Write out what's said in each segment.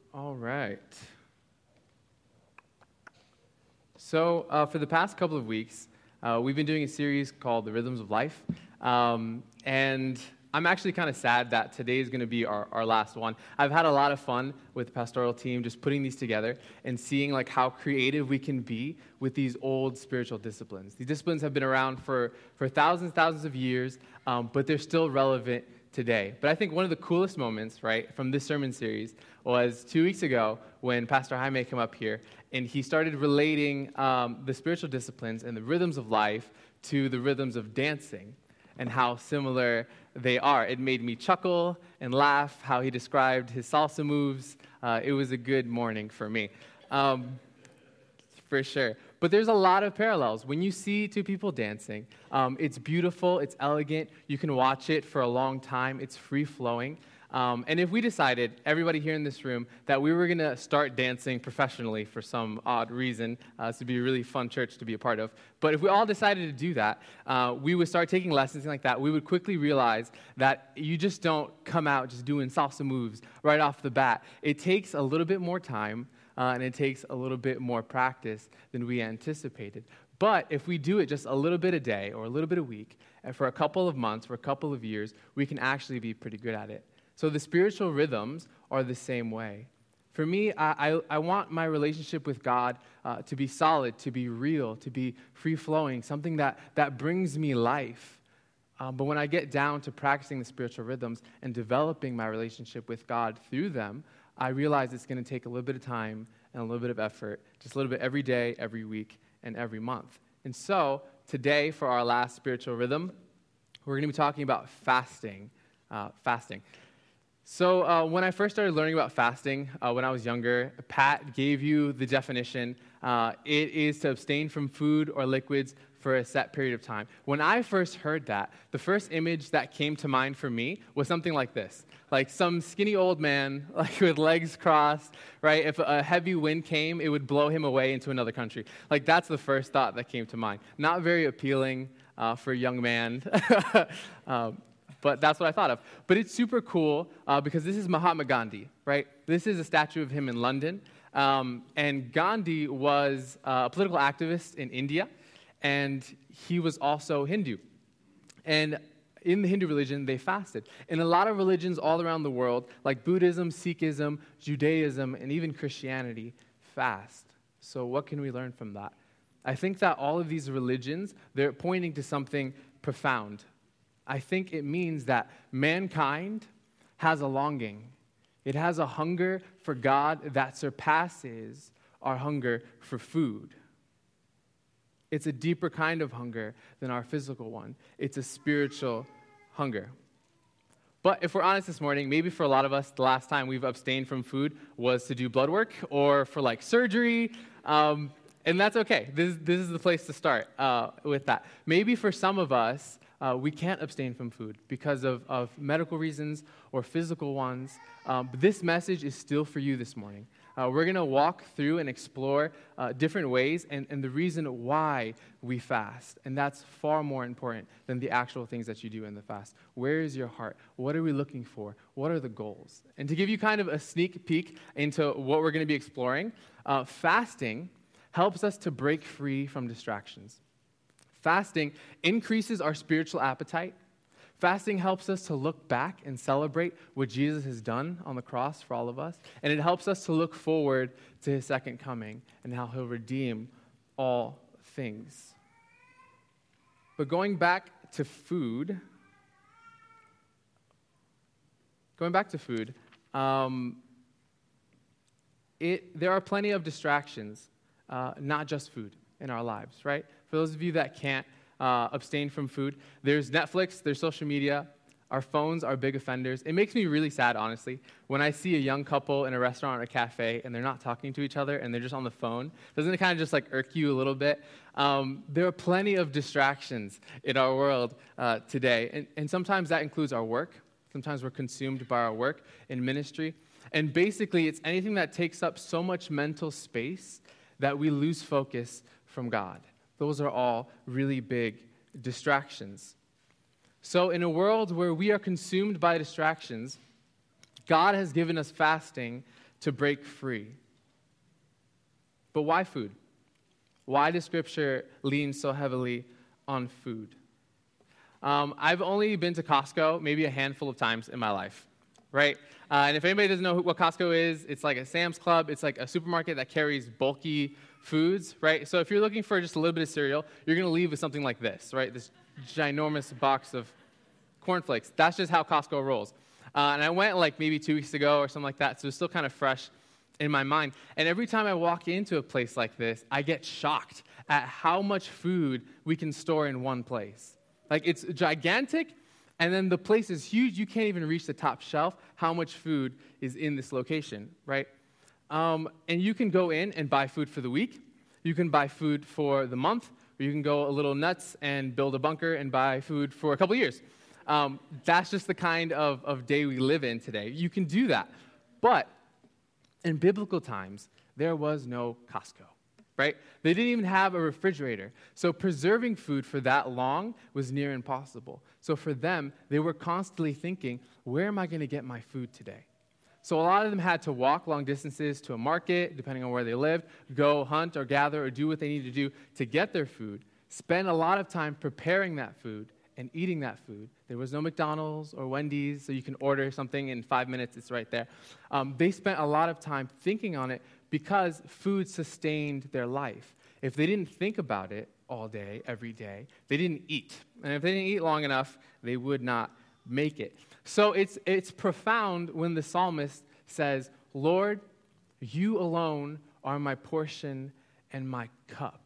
All right. So for the past couple of weeks, we've been doing a series called The Rhythms of Life. And I'm actually kind of sad that today is going to be our last one. I've had a lot of fun with the pastoral team just putting these together and seeing like how creative we can be with these old spiritual disciplines. These disciplines have been around for thousands of years, but they're still relevant today. But I think one of the coolest moments, right, from this sermon series was 2 weeks ago when Pastor Jaime came up here and he started relating the spiritual disciplines and the rhythms of life to the rhythms of dancing and how similar they are. It made me chuckle and laugh how he described his salsa moves. It was a good morning for me, for sure. But there's a lot of parallels. When you see two people dancing, it's beautiful, it's elegant, you can watch it for a long time, it's free-flowing. And if we decided, everybody here in this room, that we were going to start dancing professionally for some odd reason, this would be a really fun church to be a part of, but if we all decided to do that, we would start taking lessons like that, we would quickly realize that you just don't come out just doing salsa moves right off the bat. It takes a little bit more time, and it takes a little bit more practice than we anticipated. But if we do it just a little bit a day or a little bit a week, and for a couple of months, for a couple of years, we can actually be pretty good at it. So the spiritual rhythms are the same way. For me, I want my relationship with God to be solid, to be real, to be free-flowing, something that brings me life. But when I get down to practicing the spiritual rhythms and developing my relationship with God through them, I realize it's going to take a little bit of time and a little bit of effort, just a little bit every day, every week, and every month. And so today, for our last spiritual rhythm, we're going to be talking about fasting. So when I first started learning about fasting, when I was younger, Pat gave you the definition. It is to abstain from food or liquids for a set period of time. When I first heard that, the first image that came to mind for me was something like this. Like some skinny old man, like with legs crossed, right? If a heavy wind came, it would blow him away into another country. Like that's the first thought that came to mind. Not very appealing for a young man. But that's what I thought of. But it's super cool because this is Mahatma Gandhi, right? This is a statue of him in London. And Gandhi was a political activist in India, and he was also Hindu. And in the Hindu religion, they fasted. In a lot of religions all around the world, like Buddhism, Sikhism, Judaism, and even Christianity, fast. So what can we learn from that? I think that all of these religions, they're pointing to something profound. I think it means that mankind has a longing. It has a hunger for God that surpasses our hunger for food. It's a deeper kind of hunger than our physical one. It's a spiritual hunger. But if we're honest this morning, maybe for a lot of us, the last time we've abstained from food was to do blood work or for like surgery. And that's okay. This is the place to start with that. Maybe for some of us, we can't abstain from food because of medical reasons or physical ones. But this message is still for you this morning. We're going to walk through and explore different ways and the reason why we fast. And that's far more important than the actual things that you do in the fast. Where is your heart? What are we looking for? What are the goals? And to give you kind of a sneak peek into what we're going to be exploring, fasting helps us to break free from distractions. Fasting increases our spiritual appetite. Fasting helps us to look back and celebrate what Jesus has done on the cross for all of us. And it helps us to look forward to his second coming and how he'll redeem all things. But going back to food, there are plenty of distractions, not just food, in our lives, right? For those of you that can't abstain from food, there's Netflix, there's social media. Our phones are big offenders. It makes me really sad, honestly, when I see a young couple in a restaurant or a cafe and they're not talking to each other and they're just on the phone. Doesn't it kind of just like irk you a little bit? There are plenty of distractions in our world today, and sometimes that includes our work. Sometimes we're consumed by our work in ministry. And basically, it's anything that takes up so much mental space that we lose focus from God. Those are all really big distractions. So in a world where we are consumed by distractions, God has given us fasting to break free. But why food? Why does Scripture lean so heavily on food? I've only been to Costco maybe a handful of times in my life, right? And if anybody doesn't know what Costco is, it's like a Sam's Club. It's like a supermarket that carries bulky foods, right? So if you're looking for just a little bit of cereal, you're going to leave with something like this, right? This ginormous box of cornflakes. That's just how Costco rolls. And I went like maybe 2 weeks ago or something like that, so it's still kind of fresh in my mind. And every time I walk into a place like this, I get shocked at how much food we can store in one place. Like, it's gigantic, and then the place is huge. You can't even reach the top shelf how much food is in this location, right? And you can go in and buy food for the week. You can buy food for the month. Or you can go a little nuts and build a bunker and buy food for a couple years. That's just the kind of day we live in today. You can do that. But in biblical times, there was no Costco, right? They didn't even have a refrigerator. So preserving food for that long was near impossible. So for them, they were constantly thinking, where am I going to get my food today? So a lot of them had to walk long distances to a market, depending on where they lived, go hunt or gather or do what they needed to do to get their food, spend a lot of time preparing that food and eating that food. There was no McDonald's or Wendy's, so you can order something in 5 minutes, it's right there. They spent a lot of time thinking on it because food sustained their life. If they didn't think about it all day, every day, they didn't eat. And if they didn't eat long enough, they would not make it. So it's profound when the psalmist says, Lord, you alone are my portion and my cup.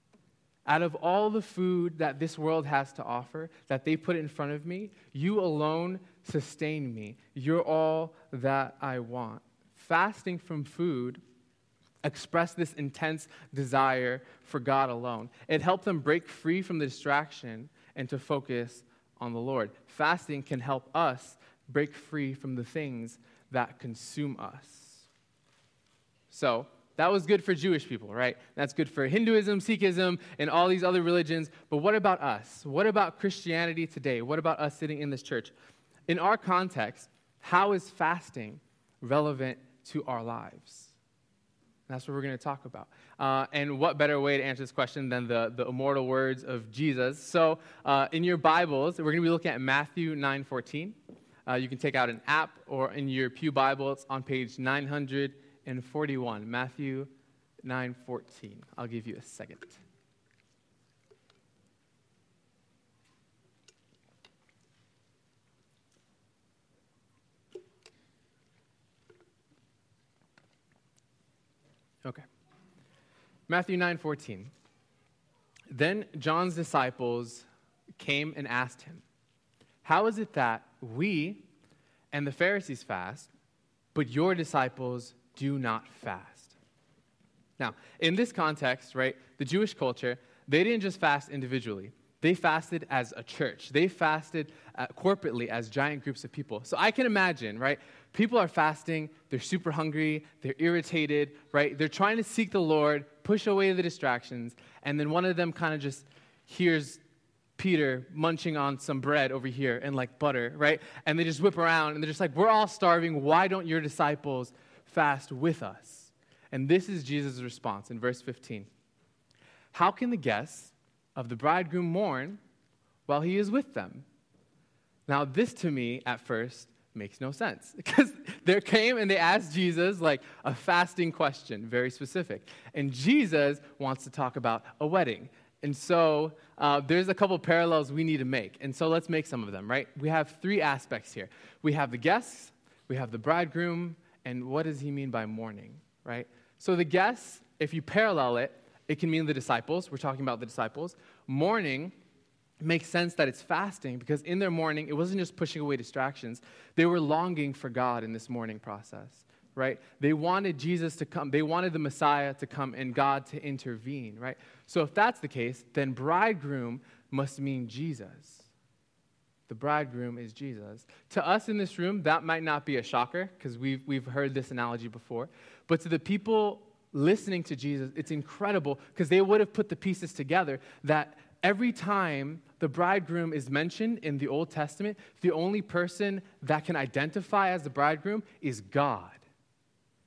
Out of all the food that this world has to offer, that they put in front of me, you alone sustain me. You're all that I want. Fasting from food expressed this intense desire for God alone. It helped them break free from the distraction and to focus on the Lord. Fasting can help us break free from the things that consume us. So, that was good for Jewish people, right? That's good for Hinduism, Sikhism, and all these other religions. But what about us? What about Christianity today? What about us sitting in this church? In our context, how is fasting relevant to our lives? That's what we're going to talk about. And what better way to answer this question than the immortal words of Jesus? So in your Bibles, we're going to be looking at Matthew 9:14. You can take out an app, or in your Pew Bible, it's on page 941. Matthew 9:14. I'll give you a second. Okay. Matthew 9:14. Then John's disciples came and asked him, "How is it that we and the Pharisees fast, but your disciples do not fast?" Now, in this context, right, the Jewish culture, they didn't just fast individually. They fasted as a church. They fasted corporately as giant groups of people. So I can imagine, right, people are fasting, they're super hungry, they're irritated, right? They're trying to seek the Lord, push away the distractions, and then one of them kind of just hears Peter munching on some bread over here and like butter, right? And they just whip around and they're just like, we're all starving. Why don't your disciples fast with us? And this is Jesus' response in verse 15. How can the guests of the bridegroom mourn while he is with them? Now, this to me at first makes no sense, because they came and they asked Jesus like a fasting question, very specific. And Jesus wants to talk about a wedding. And so there's a couple parallels we need to make. And so let's make some of them, right? We have three aspects here. We have the guests, we have the bridegroom, and what does he mean by mourning, right? So the guests, if you parallel it, it can mean the disciples. We're talking about the disciples. Mourning makes sense that it's fasting, because in their mourning, it wasn't just pushing away distractions. They were longing for God in this mourning process, right? They wanted Jesus to come. They wanted the Messiah to come and God to intervene, right? So if that's the case, then bridegroom must mean Jesus. The bridegroom is Jesus. To us in this room, that might not be a shocker, because we've heard this analogy before. But to the people listening to Jesus, it's incredible, because they would have put the pieces together that every time the bridegroom is mentioned in the Old Testament, the only person that can identify as the bridegroom is God.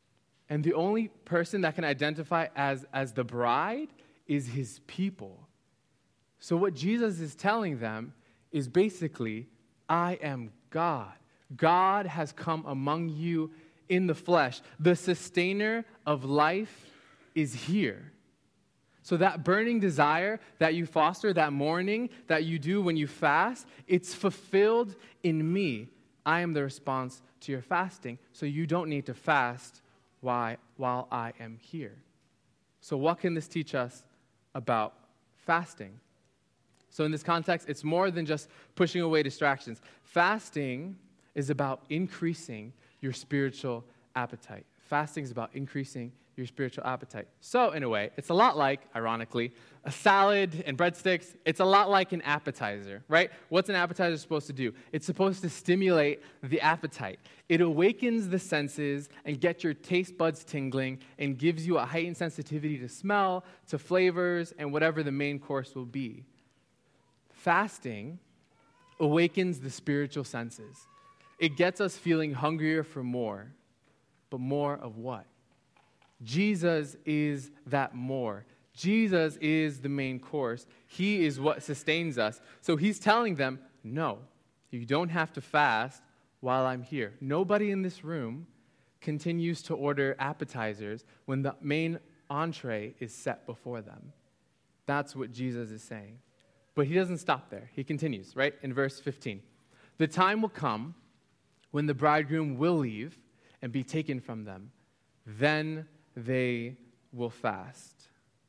And the only person that can identify as the bride is his people. So what Jesus is telling them is basically, I am God. God has come among you in the flesh. The sustainer of life is here. So that burning desire that you foster, that mourning that you do when you fast, it's fulfilled in me. I am the response to your fasting, so you don't need to fast while I am here. So what can this teach us about fasting? So in this context, it's more than just pushing away distractions. Fasting is about increasing your spiritual appetite. Fasting is about increasing your spiritual appetite. So in a way, it's a lot like, ironically, a salad and breadsticks. It's a lot like an appetizer, right? What's an appetizer supposed to do? It's supposed to stimulate the appetite. It awakens the senses and gets your taste buds tingling and gives you a heightened sensitivity to smell, to flavors, and whatever the main course will be. Fasting awakens the spiritual senses. It gets us feeling hungrier for more. But more of what? Jesus is that more. Jesus is the main course. He is what sustains us. So he's telling them, no, you don't have to fast while I'm here. Nobody in this room continues to order appetizers when the main entree is set before them. That's what Jesus is saying. But he doesn't stop there. He continues, right? In verse 15. The time will come when the bridegroom will leave and be taken from them. Then they will fast.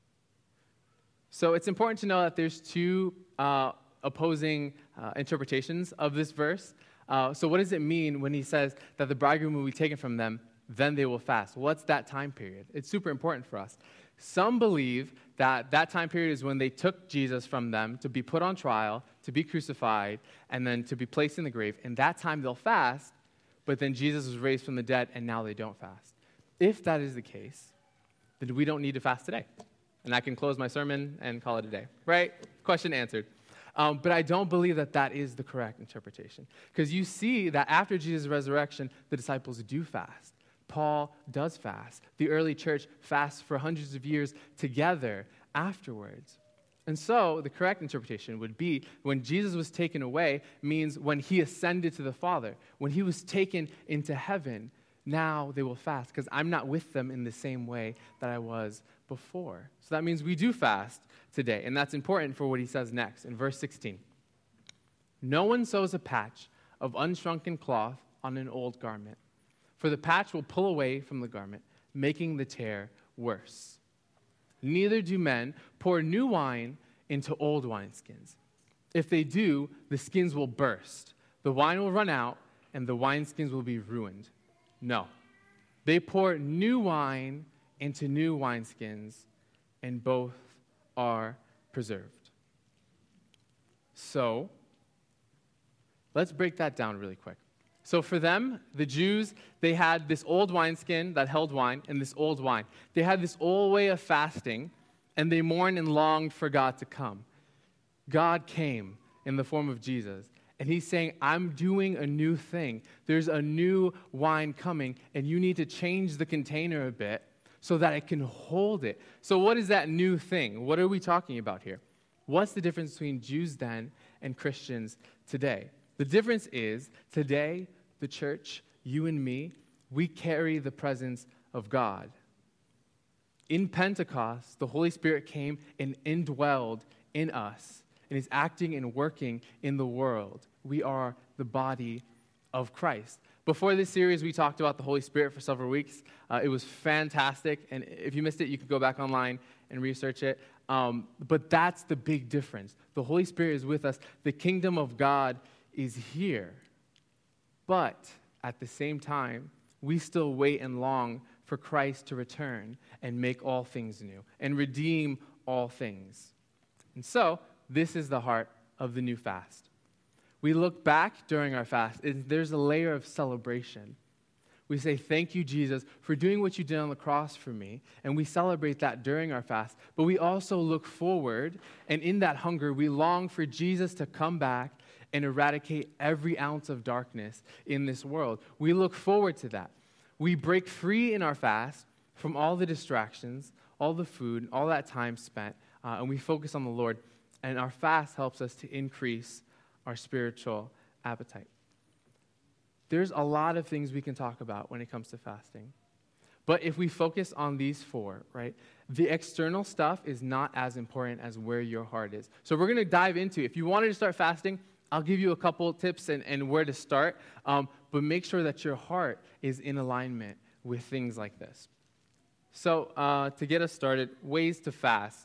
So it's important to know that there's two opposing interpretations of this verse. So what does it mean when he says that the bridegroom will be taken from them, then they will fast? What's that time period? It's super important for us. Some believe that that time period is when they took Jesus from them to be put on trial, to be crucified, and then to be placed in the grave. In that time, they'll fast, but then Jesus was raised from the dead, and now they don't fast. If that is the case, then we don't need to fast today. And I can close my sermon and call it a day, right? Question answered. But I don't believe that that is the correct interpretation. Because you see that after Jesus' resurrection, the disciples do fast. Paul does fast. The early church fasts for hundreds of years together afterwards. And so the correct interpretation would be when Jesus was taken away means when he ascended to the Father. When he was taken into heaven, now they will fast because I'm not with them in the same way that I was before. So that means we do fast today. And that's important for what he says next in verse 16. No one sews a patch of unshrunken cloth on an old garment, for the patch will pull away from the garment, making the tear worse. Neither do men pour new wine into old wineskins. If they do, the skins will burst, the wine will run out, and the wineskins will be ruined. No. They pour new wine into new wineskins, and both are preserved. So, let's break that down really quick. So for them, the Jews, they had this old wineskin that held wine and this old wine. They had this old way of fasting, and they mourned and longed for God to come. God came in the form of Jesus, and he's saying, I'm doing a new thing. There's a new wine coming, and you need to change the container a bit so that it can hold it. So what is that new thing? What are we talking about here? What's the difference between Jews then and Christians today? The difference is, today, the church, you and me, we carry the presence of God. In Pentecost, the Holy Spirit came and indwelled in us and is acting and working in the world. We are the body of Christ. Before this series, we talked about the Holy Spirit for several weeks. It was fantastic, and if you missed it, you could go back online and research it. But that's the big difference. The Holy Spirit is with us. The kingdom of God is here. But at the same time, we still wait and long for Christ to return and make all things new and redeem all things. And so, this is the heart of the new fast. We look back during our fast, and there's a layer of celebration. We say, thank you, Jesus, for doing what you did on the cross for me, and we celebrate that during our fast. But we also look forward, and in that hunger, we long for Jesus to come back and eradicate every ounce of darkness in this world. We look forward to that. We break free in our fast from all the distractions, all the food, all that time spent, and we focus on the Lord. And our fast helps us to increase our spiritual appetite. There's a lot of things we can talk about when it comes to fasting. But if we focus on these four, right, the external stuff is not as important as where your heart is. So we're going to dive into, if you wanted to start fasting, I'll give you a couple tips and where to start, but make sure that your heart is in alignment with things like this. So to get us started, ways to fast.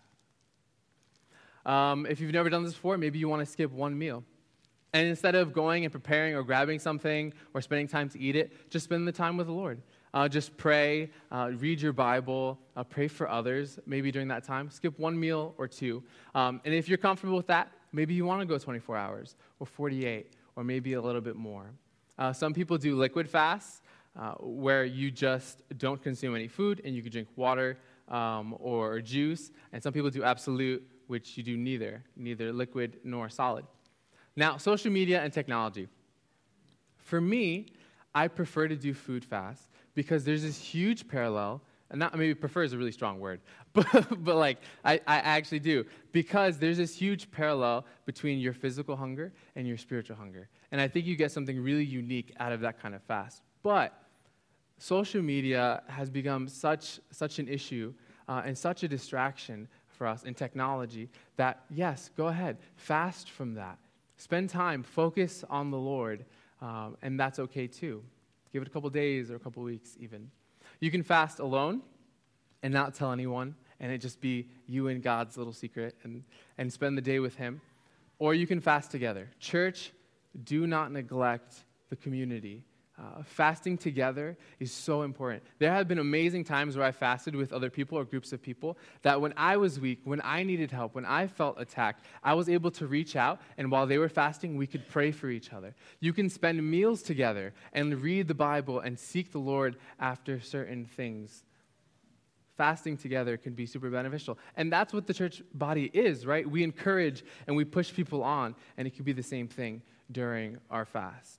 If you've never done this before, maybe you want to skip one meal. And instead of going and preparing or grabbing something or spending time to eat it, just spend the time with the Lord. Just pray, read your Bible, pray for others maybe during that time. Skip one meal or two. And if you're comfortable with that, maybe you want to go 24 hours or 48 or maybe a little bit more. Some people do liquid fasts where you just don't consume any food and you can drink water or juice. And some people do absolute, which you do neither liquid nor solid. Now, social media and technology. For me, I prefer to do food fasts because there's this huge parallel, and not maybe prefer is a really strong word, but like I actually do, because there's this huge parallel between your physical hunger and your spiritual hunger. And I think you get something really unique out of that kind of fast. But social media has become such an issue and such a distraction for us in technology that, yes, go ahead, fast from that. Spend time, focus on the Lord, and that's okay too. Give it a couple days or a couple weeks even. You can fast alone and not tell anyone, and it just be you and God's little secret and spend the day with Him. Or you can fast together. Church, do not neglect the community. Fasting together is so important. There have been amazing times where I fasted with other people or groups of people that when I was weak, when I needed help, when I felt attacked, I was able to reach out, and while they were fasting, we could pray for each other. You can spend meals together and read the Bible and seek the Lord after certain things. Fasting together can be super beneficial. And that's what the church body is, right? We encourage and we push people on, and it could be the same thing during our fast.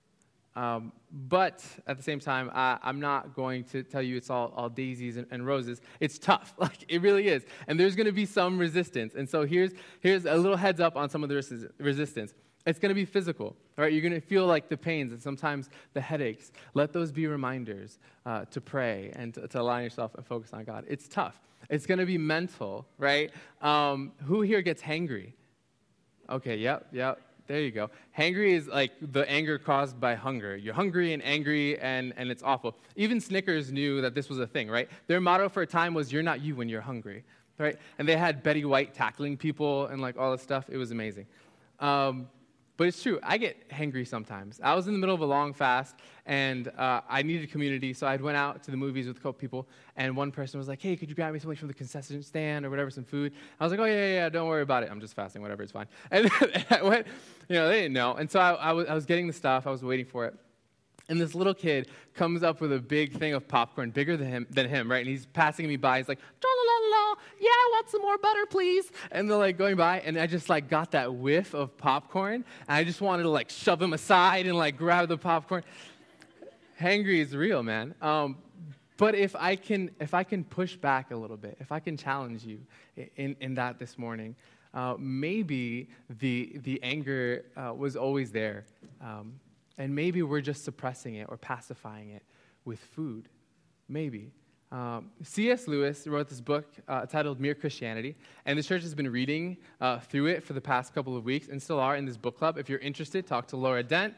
But at the same time, I'm not going to tell you it's all daisies and roses. It's tough. Like, it really is. And there's going to be some resistance. And so here's a little heads up on some of the resistance. It's going to be physical, all right? You're going to feel like the pains and sometimes the headaches. Let those be reminders to pray and to align yourself and focus on God. It's tough. It's going to be mental, right? Who here gets hangry? Okay, yep. There you go. Hangry is like the anger caused by hunger. You're hungry and angry, and it's awful. Even Snickers knew that this was a thing, right? Their motto for a time was, "You're not you when you're hungry," right? And they had Betty White tackling people and like all this stuff. It was amazing. But it's true. I get hangry sometimes. I was in the middle of a long fast, and I needed community, so I went out to the movies with a couple people, and one person was like, "Hey, could you grab me something from the concession stand or whatever, some food?" I was like, "Oh, yeah, don't worry about it. I'm just fasting, whatever, it's fine." And I went, they didn't know. And so I was getting the stuff. I was waiting for it. And this little kid comes up with a big thing of popcorn, bigger than him, right? And he's passing me by. He's like, "La, yeah, I want some more butter, please." And they're like going by, and I just like got that whiff of popcorn, and I just wanted to like shove him aside and like grab the popcorn. Hangry is real, man. But if I can push back a little bit, if I can challenge you in that this morning, maybe the anger was always there. And maybe we're just suppressing it or pacifying it with food. Maybe. C.S. Lewis wrote this book titled Mere Christianity, and the church has been reading through it for the past couple of weeks and still are in this book club. If you're interested, talk to Laura Dent.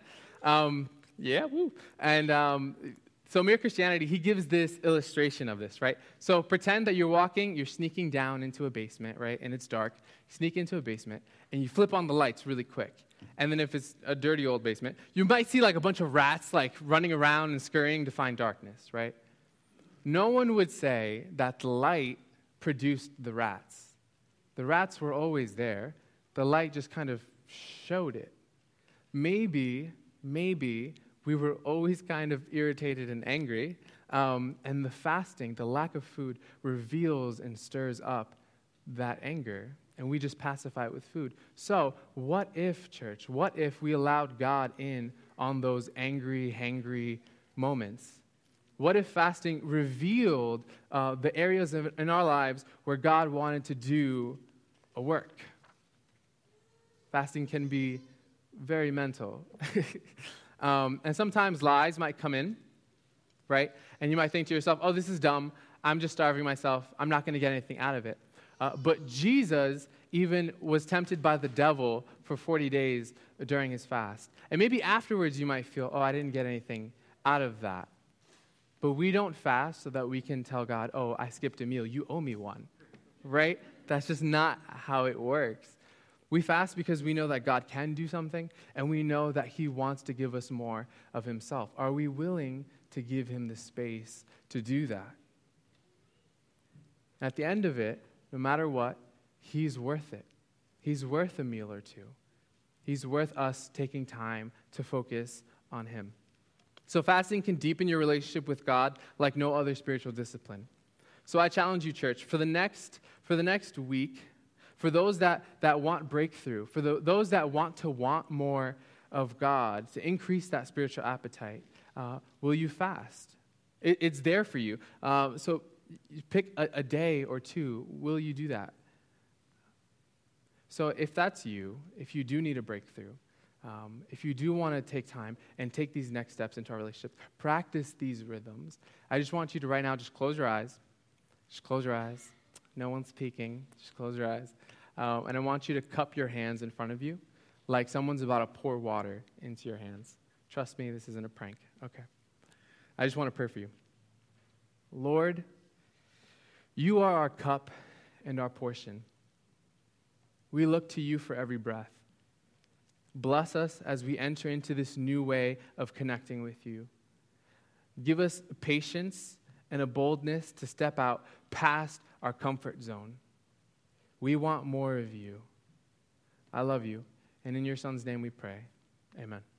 And so Mere Christianity, he gives this illustration of this, right? So pretend that you're sneaking down into a basement, right? And it's dark. You sneak into a basement, and you flip on the lights really quick. And then if it's a dirty old basement, you might see like a bunch of rats like running around and scurrying to find darkness, right? No one would say that the light produced the rats. The rats were always there. The light just kind of showed it. Maybe we were always kind of irritated and angry, and the fasting, the lack of food, reveals and stirs up that anger, and we just pacify it with food. So what if, church, what if we allowed God in on those angry, hangry moments? What if fasting revealed the areas in our lives where God wanted to do a work? Fasting can be very mental. And sometimes lies might come in, right? And you might think to yourself, oh, this is dumb. I'm just starving myself. I'm not going to get anything out of it. But Jesus even was tempted by the devil for 40 days during his fast. And maybe afterwards you might feel, oh, I didn't get anything out of that. But we don't fast so that we can tell God, oh, I skipped a meal. You owe me one, right? That's just not how it works. We fast because we know that God can do something, and we know that he wants to give us more of himself. Are we willing to give him the space to do that? At the end of it, no matter what, he's worth it. He's worth a meal or two. He's worth us taking time to focus on him. So fasting can deepen your relationship with God like no other spiritual discipline. So I challenge you, church, for the next week, for those that want breakthrough, for those that want more of God, to increase that spiritual appetite, will you fast? It's there for you. So you pick a day or two. Will you do that? So if that's you, if you do need a breakthrough, if you do want to take time and take these next steps into our relationship, practice these rhythms. I just want you to right now just close your eyes. Just close your eyes. No one's peeking. Just close your eyes. And I want you to cup your hands in front of you like someone's about to pour water into your hands. Trust me, this isn't a prank. Okay. I just want to pray for you. Lord, you are our cup and our portion. We look to you for every breath. Bless us as we enter into this new way of connecting with you. Give us patience and a boldness to step out past our comfort zone. We want more of you. I love you. And in your Son's name we pray. Amen.